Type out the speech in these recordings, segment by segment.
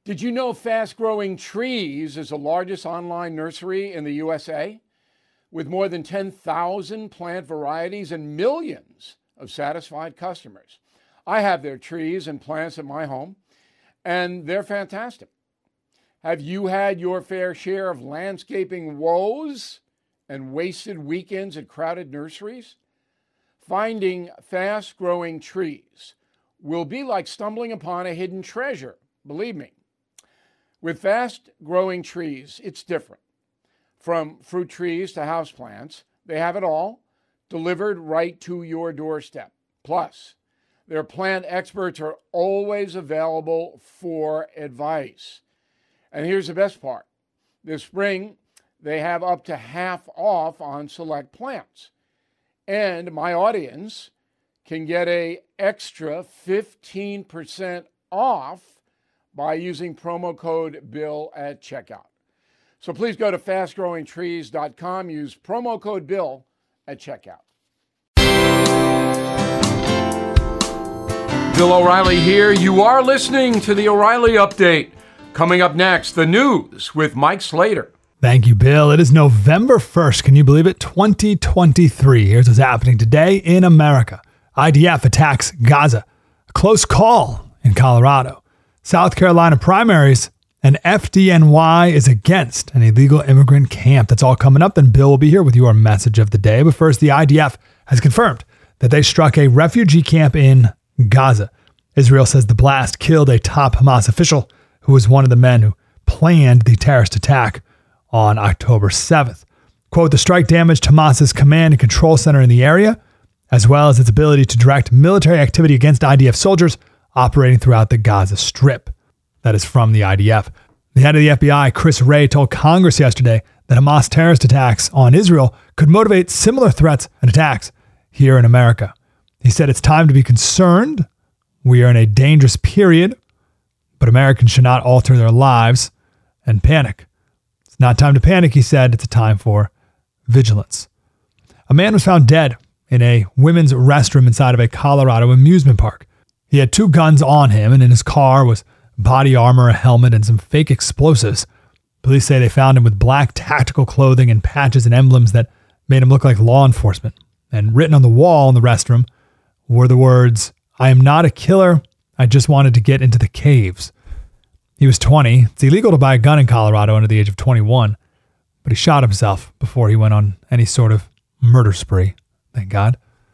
Did you know Fast Growing Trees is the largest online nursery in the USA? With more than 10,000 plant varieties and millions of satisfied customers. I have their trees and plants at my home, and they're fantastic. Have you had your fair share of landscaping woes and wasted weekends at crowded nurseries? Finding Fast Growing Trees will be like stumbling upon a hidden treasure, believe me. With Fast Growing Trees, it's different. From fruit trees to houseplants, they have it all delivered right to your doorstep. Plus, their plant experts are always available for advice. And here's the best part. This spring, they have up to half off on select plants. And my audience can get an extra 15% off by using promo code BILL at checkout. So please go to fastgrowingtrees.com, use promo code BILL at checkout. Bill O'Reilly here. You are listening to the O'Reilly Update. Coming up next, the news with Mike Slater. Thank you, Bill. It is November 1st. Can you believe it? 2023. Here's what's happening today in America. IDF attacks Gaza. A close call in Colorado. South Carolina primaries, and FDNY is against an illegal immigrant camp. That's all coming up. Then Bill will be here with your message of the day. But first, the IDF has confirmed that they struck a refugee camp in Gaza. Israel says the blast killed a top Hamas official who was one of the men who planned the terrorist attack on October 7th. Quote, the strike damaged Hamas's command and control center in the area, as well as its ability to direct military activity against IDF soldiers operating throughout the Gaza Strip. That is from the IDF. The head of the FBI, Chris Wray, told Congress yesterday that Hamas terrorist attacks on Israel could motivate similar threats and attacks here in America. He said it's time to be concerned. We are in a dangerous period, but Americans should not alter their lives and panic. It's not time to panic, he said. It's a time for vigilance. A man was found dead in a women's restroom inside of a Colorado amusement park. He had 2 guns on him, and in his car was body armor, a helmet, and some fake explosives. Police say they found him with black tactical clothing and patches and emblems that made him look like law enforcement. And written on the wall in the restroom were the words, "I am not a killer. I just wanted to get into the caves." He was 20. It's illegal to buy a gun in Colorado under the age of 21, but he shot himself before he went on any sort of murder spree. Thank God.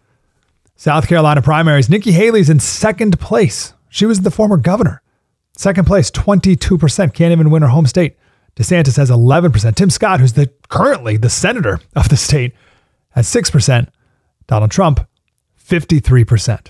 South Carolina primaries. Nikki Haley's in second place. She was the former governor. Second place, 22%. Can't even win her home state. DeSantis has 11%. Tim Scott, who's currently the senator of the state, has 6%. Donald Trump, 53%.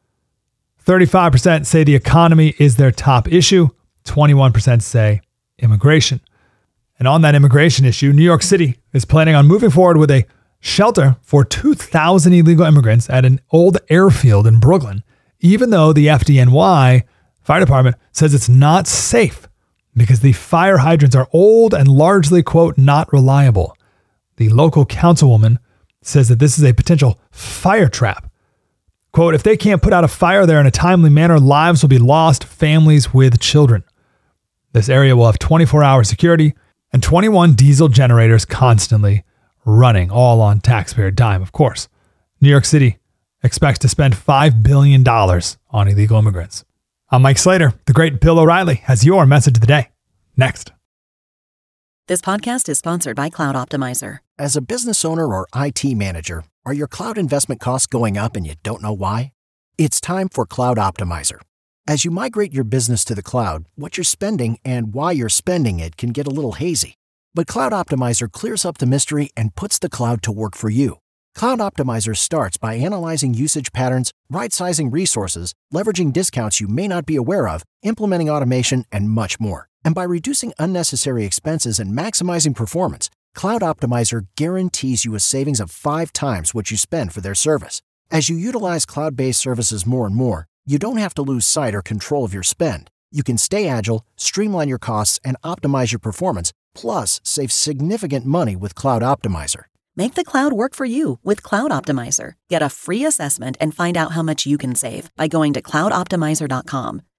35% say the economy is their top issue. 21% say immigration. And on that immigration issue, New York City is planning on moving forward with a shelter for 2,000 illegal immigrants at an old airfield in Brooklyn, even though the FDNY fire department says it's not safe because the fire hydrants are old and largely, quote, not reliable. The local councilwoman says that this is a potential fire trap. Quote, if they can't put out a fire there in a timely manner, lives will be lost, families with children. This area will have 24-hour security and 21 diesel generators constantly running, all on taxpayer dime, of course. New York City expects to spend $5 billion on illegal immigrants. I'm Mike Slater. The great Bill O'Reilly has your message of the day. Next. This podcast is sponsored by Cloud Optimizer. As a business owner or IT manager, are your cloud investment costs going up and you don't know why? It's time for Cloud Optimizer. As you migrate your business to the cloud, what you're spending and why you're spending it can get a little hazy. But Cloud Optimizer clears up the mystery and puts the cloud to work for you. Cloud Optimizer starts by analyzing usage patterns, right-sizing resources, leveraging discounts you may not be aware of, implementing automation, and much more. And by reducing unnecessary expenses and maximizing performance, Cloud Optimizer guarantees you a savings of 5 times what you spend for their service. As you utilize cloud-based services more and more, you don't have to lose sight or control of your spend. You can stay agile, streamline your costs, and optimize your performance, plus save significant money with Cloud Optimizer. Make the cloud work for you with Cloud Optimizer. Get a free assessment and find out how much you can save by going to cloudoptimizer.com.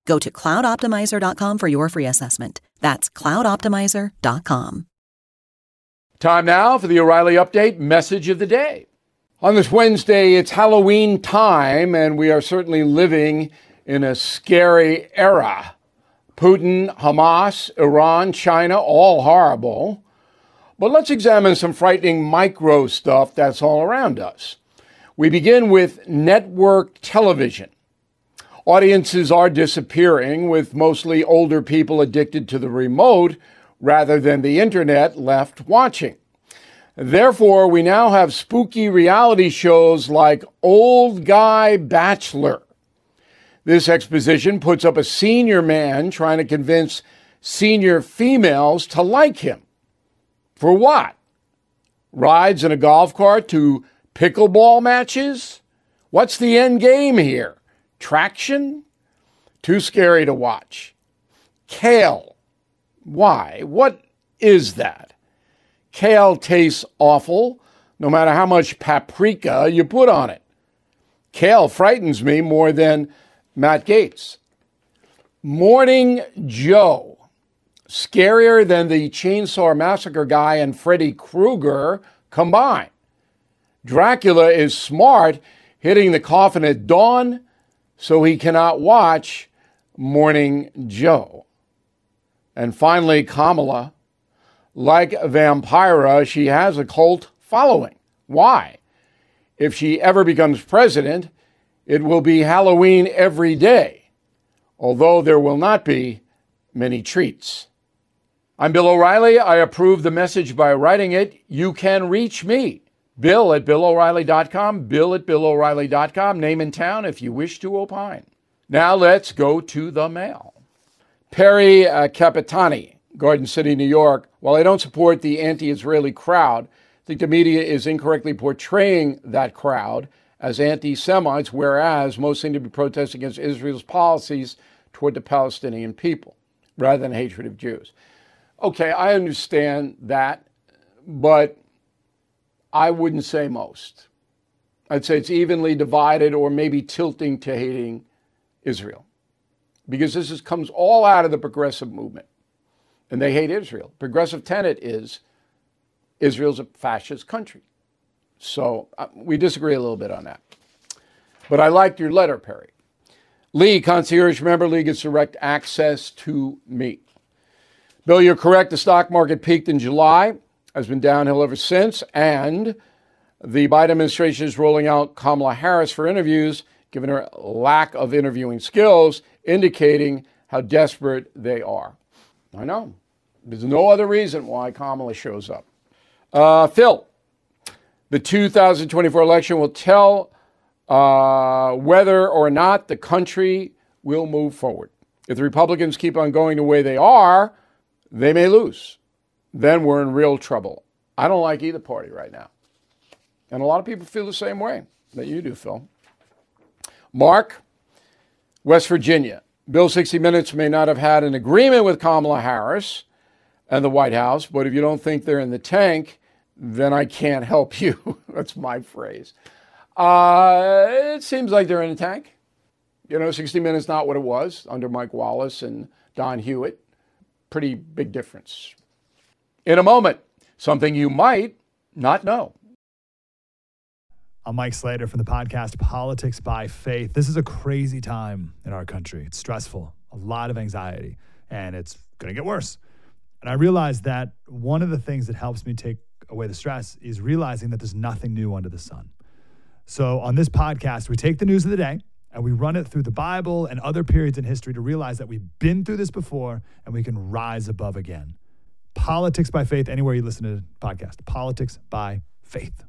Go to cloudoptimizer.com for your free assessment. That's cloudoptimizer.com. Time now for the O'Reilly Update message of the day. On this Wednesday, it's Halloween time, and we are certainly living in a scary era. Putin, Hamas, Iran, China, all horrible. But let's examine some frightening micro stuff that's all around us. We begin with network television. Audiences are disappearing, with mostly older people addicted to the remote rather than the internet left watching. Therefore, we now have spooky reality shows like Old Guy Bachelor. This exposition puts up a senior man trying to convince senior females to like him. For what? Rides in a golf cart to pickleball matches? What's the end game here? Traction? Too scary to watch. Kale. Why? What is that? Kale tastes awful, no matter how much paprika you put on it. Kale frightens me more than Matt Gaetz. Morning Joe. Scarier than the Chainsaw Massacre guy and Freddy Krueger combined. Dracula is smart, hitting the coffin at dawn, so he cannot watch Morning Joe. And finally, Kamala. Like Vampira, she has a cult following. Why? If she ever becomes president, it will be Halloween every day, although there will not be many treats. I'm Bill O'Reilly. I approve the message by writing it. You can reach me. Bill at BillO'Reilly.com, Bill at BillO'Reilly.com, name and town if you wish to opine. Now let's go to the mail. Perry Capitani, Garden City, New York. While I don't support the anti-Israeli crowd, I think the media is incorrectly portraying that crowd as anti-Semites, whereas most seem to be protesting against Israel's policies toward the Palestinian people, rather than hatred of Jews. Okay, I understand that, but I wouldn't say most. I'd say it's evenly divided or maybe tilting to hating Israel. Because this comes all out of the progressive movement. And they hate Israel. Progressive tenet is Israel's a fascist country. So we disagree a little bit on that. But I liked your letter, Perry. Lee, concierge member, Lee gets direct access to me. Bill, you're correct. The stock market peaked in July, has been downhill ever since, and the Biden administration is rolling out Kamala Harris for interviews, given her lack of interviewing skills, indicating how desperate they are. I know. There's no other reason why Kamala shows up. Phil, the 2024 election will tell whether or not the country will move forward. If the Republicans keep on going the way they are, they may lose. Then we're in real trouble. I don't like either party right now. And a lot of people feel the same way that you do, Phil. Mark, West Virginia. Bill, 60 Minutes may not have had an agreement with Kamala Harris and the White House, but if you don't think they're in the tank, then I can't help you. That's my phrase. It seems like they're in the tank. 60 Minutes not what it was under Mike Wallace and Don Hewitt. Pretty big difference. In a moment, something you might not know. I'm Mike Slater from the podcast Politics by Faith. This is a crazy time in our country. It's stressful, a lot of anxiety, and it's going to get worse. And I realized that one of the things that helps me take away the stress is realizing that there's nothing new under the sun. So on this podcast, we take the news of the day and we run it through the Bible and other periods in history to realize that we've been through this before and we can rise above again. Politics by Faith, anywhere you listen to the podcast. Politics by Faith.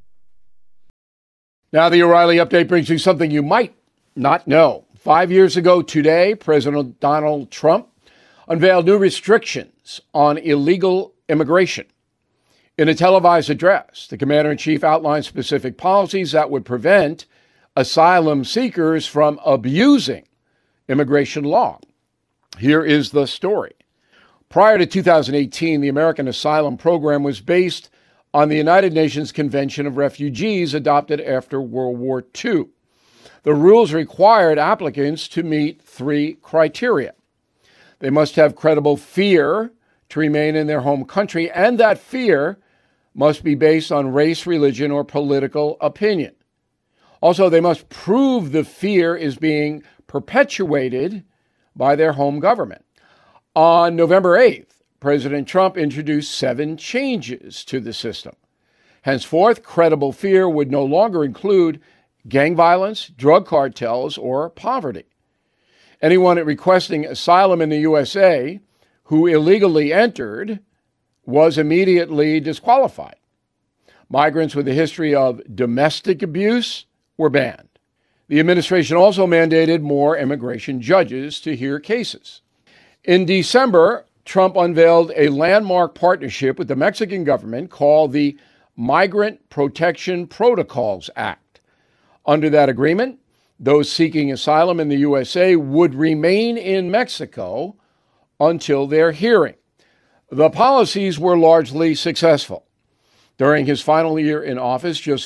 Now the O'Reilly Update brings you something you might not know. 5 years ago today, President Donald Trump unveiled new restrictions on illegal immigration. In a televised address, the commander-in-chief outlined specific policies that would prevent asylum seekers from abusing immigration law. Here is the story. Prior to 2018, the American Asylum Program was based on the United Nations Convention of Refugees adopted after World War II. The rules required applicants to meet 3 criteria. They must have credible fear to remain in their home country, and that fear must be based on race, religion, or political opinion. Also, they must prove the fear is being perpetuated by their home government. On November 8th, President Trump introduced 7 changes to the system. Henceforth, credible fear would no longer include gang violence, drug cartels, or poverty. Anyone requesting asylum in the USA who illegally entered was immediately disqualified. Migrants with a history of domestic abuse were banned. The administration also mandated more immigration judges to hear cases. In December, Trump unveiled a landmark partnership with the Mexican government called the Migrant Protection Protocols Act. Under that agreement, those seeking asylum in the USA would remain in Mexico until their hearing. The policies were largely successful. During his final year in office, just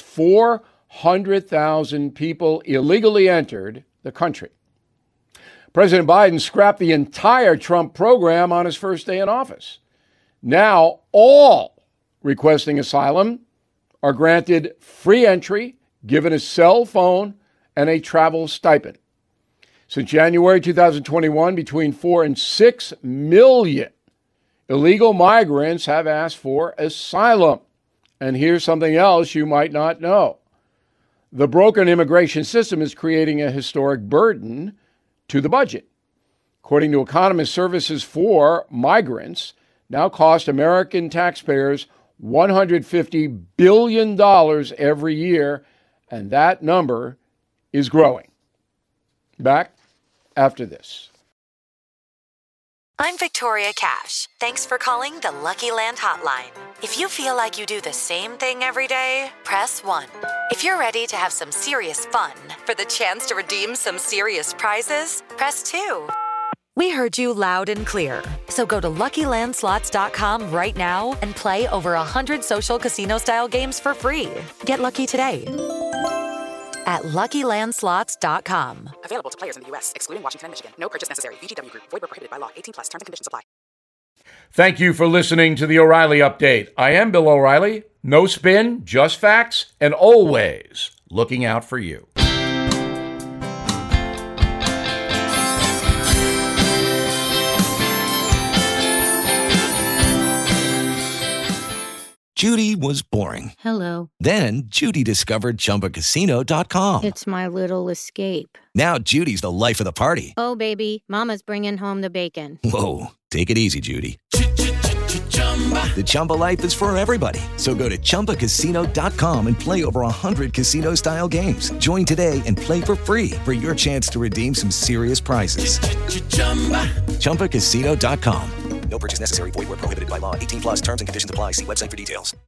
400,000 people illegally entered the country. President Biden scrapped the entire Trump program on his first day in office. Now, all requesting asylum are granted free entry, given a cell phone and a travel stipend. Since January 2021, between 4 and 6 million illegal migrants have asked for asylum. And here's something else you might not know. The broken immigration system is creating a historic burden to the budget. According to economists, services for migrants now cost American taxpayers $150 billion every year, and that number is growing. Back after this. I'm Victoria Cash. Thanks for calling the Lucky Land Hotline. If you feel like you do the same thing every day, press 1. If you're ready to have some serious fun for the chance to redeem some serious prizes, press 2. We heard you loud and clear. So go to LuckyLandSlots.com right now and play over 100 social casino-style games for free. Get lucky today at LuckyLandSlots.com. Available to players in the U.S., excluding Washington and Michigan. No purchase necessary. VGW Group. Void where prohibited by law. 18+. Terms and conditions apply. Thank you for listening to the O'Reilly Update. I am Bill O'Reilly. No spin, just facts, and always looking out for you. Judy was boring. Hello. Then Judy discovered ChumbaCasino.com. It's my little escape. Now Judy's the life of the party. Oh, baby, mama's bringing home the bacon. Whoa, take it easy, Judy. The Chumba life is for everybody. So go to ChumbaCasino.com and play over 100 casino-style games. Join today and play for free for your chance to redeem some serious prizes. ChumbaCasino.com. No purchase necessary. Void where prohibited by law. 18+. Terms and conditions apply. See website for details.